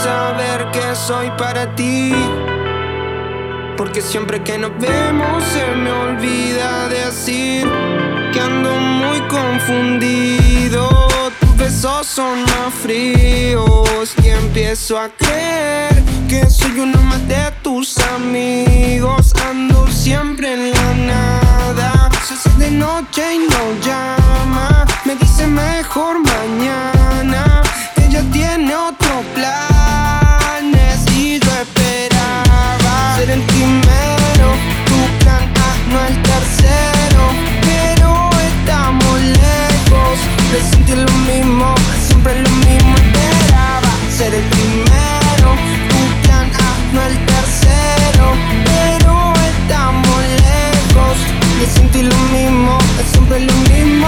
saber que soy para ti, porque siempre que nos vemos se me olvida decir que ando muy confundido. Tus besos son más fríos y empiezo a creer que soy uno más de tus amigos. Ando siempre en la nada, se hace de noche y no llama. Me dice mejor mañana, ella tiene otros planes y yo esperaba ser el primero, tu plan A, no el tercero. Pero estamos lejos de sentir lo mismo, siempre lo mismo. Esperaba ser el primero, tu plan A, no el tercero. Pero estamos lejos de sentir lo mismo, siempre lo mismo.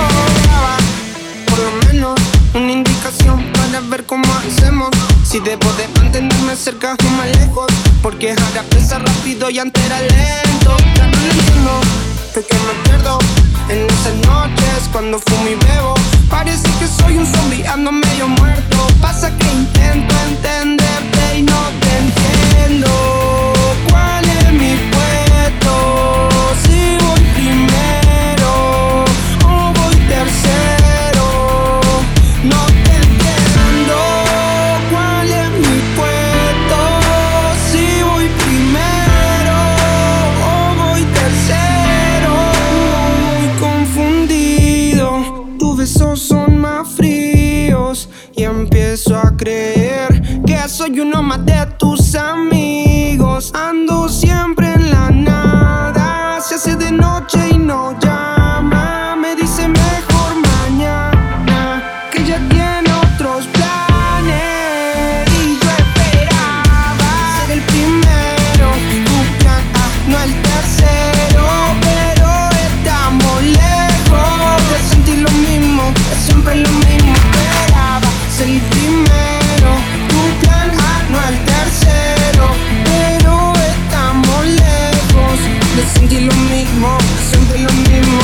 Por lo menos una indicación para ver cómo hacemos, si debo de mantenerme cerca o más lejos, porque ahora pesa rápido y antes era lento. Ya no lo entiendo, de que me pierdo en esas noches cuando fumo y bebo. Parece que soy un zombie, ando medio muerto. Pasa que intento entenderte y no te entiendo. ¿Cuál es mi puesto? Si voy primero o voy tercero, no te entiendo. ¿Cuál es mi puesto? Si voy primero o voy tercero. Muy confundido, tus besos son más fríos y empiezo a creer que soy uno más de tus amigos. Ando siempre en la nada, se hace de noche y no llama. Me dice mejor mañana, que ya tiene otros planes y yo esperaba ser el primero, tu plan A, no el tercero. Pero estamos lejos de sentir lo mismo, es siempre lo mismo. Esperaba ser el primero, tu plan A, no el tercero. Pero estamos lejos de sentir lo mismo, es siempre lo mismo.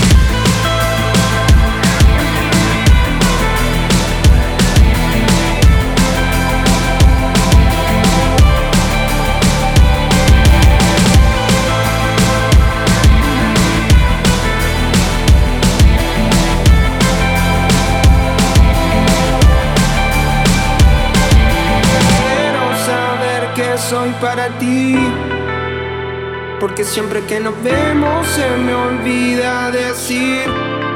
Quiero saber que soy para ti, porque siempre que nos vemos se me olvida decir